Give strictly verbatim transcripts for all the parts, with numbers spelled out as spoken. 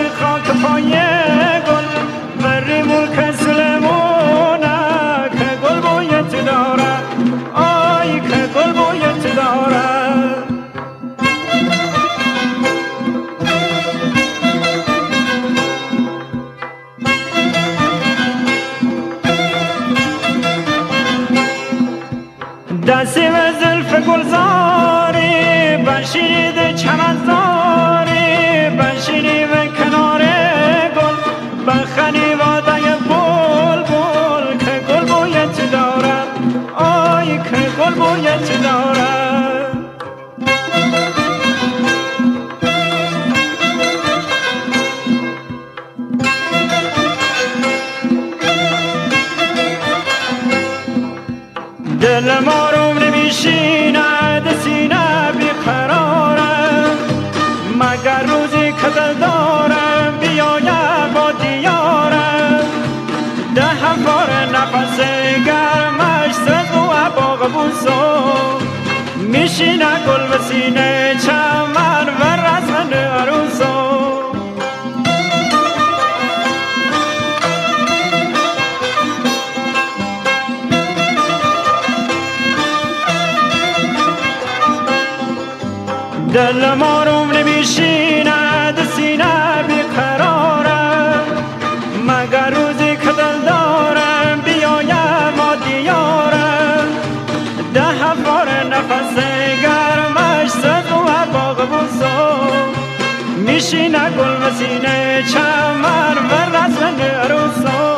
خاک پای گل بری ملک سلیمونه که گل بویت داره آی که گل بویت داره دستی و زلف گلزاری بنشینید چمنزاری بنشینی و کنار گل بخنی وادای بول بول که گل بویت داره آی که گل بویت داره دل ما رو نمیشینه سینه بیقراره مگر روزی که دل دارم بیایم با دیارم ده هموار نفس گرمش سز و باغ بوسو میشینه گل به سینه چمن و رسم عروسو دل ما رو نمیشینه سینه بیقراره مگر روزی که دل دارم بیایم ما دیارم ده هفار نفس گرمش سز و باغ بوسو میشینه گل و سینه چمن و رسم عروسو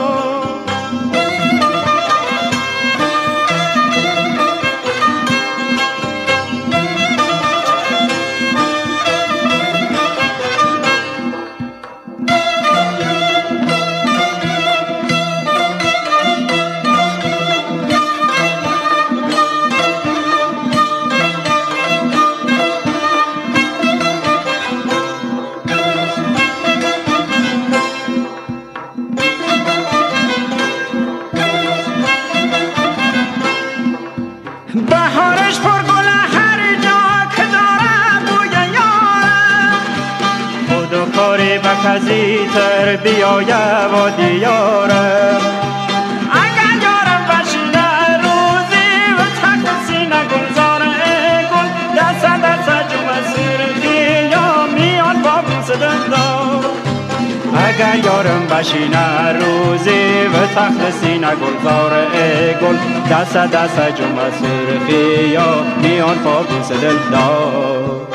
بهارش پر گل هر جا که دارم بوی یارم خود و کاری به کسی تر بیایه و دیارم اگر یارم بشینه روزی و تخت سینه گلزار گل دست دست جمع سرخی یا میان با بوس دندار اگر یارم بشینه روزی و تخت سینه گلزار گل دست دست جمع سرخی یا میان پاکوس دلدار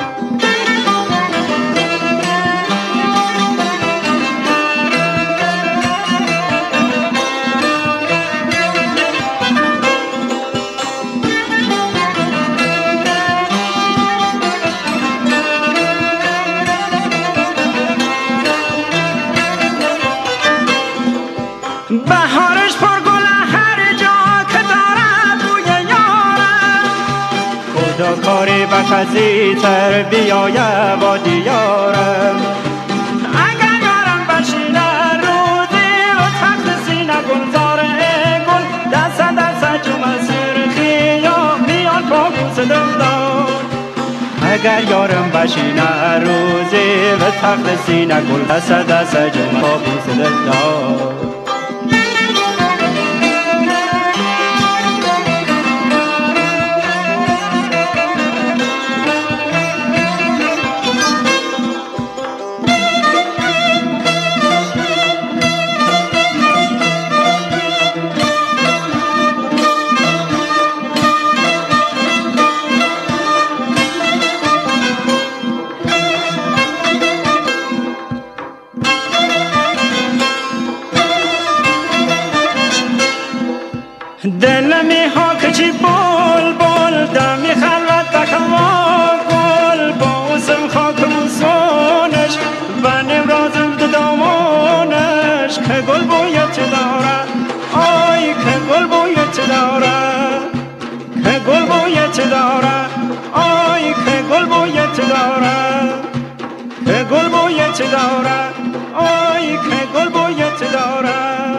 بهارش پر گل هر جا که دارم بوی یارم خدا کاری به کسی تر بیایه با دیارم اگر یارم بشینه روزی و تخت سینه گلزار گل دست دست جمع سرخی یا میان پاکوس دلدار اگر یارم بشینه روزی و تخت سینه گل دست دست جمع پاکوس دلدار دل می ها که چی بول بول دمی خلوت تکما گل با اوزم خاک موسونش و نمرازم دو دامونش که گل بویت داره آی که گل بویت داره که گل بویت داره آی که گل بویت داره که گل بویت داره آی که گل بویت داره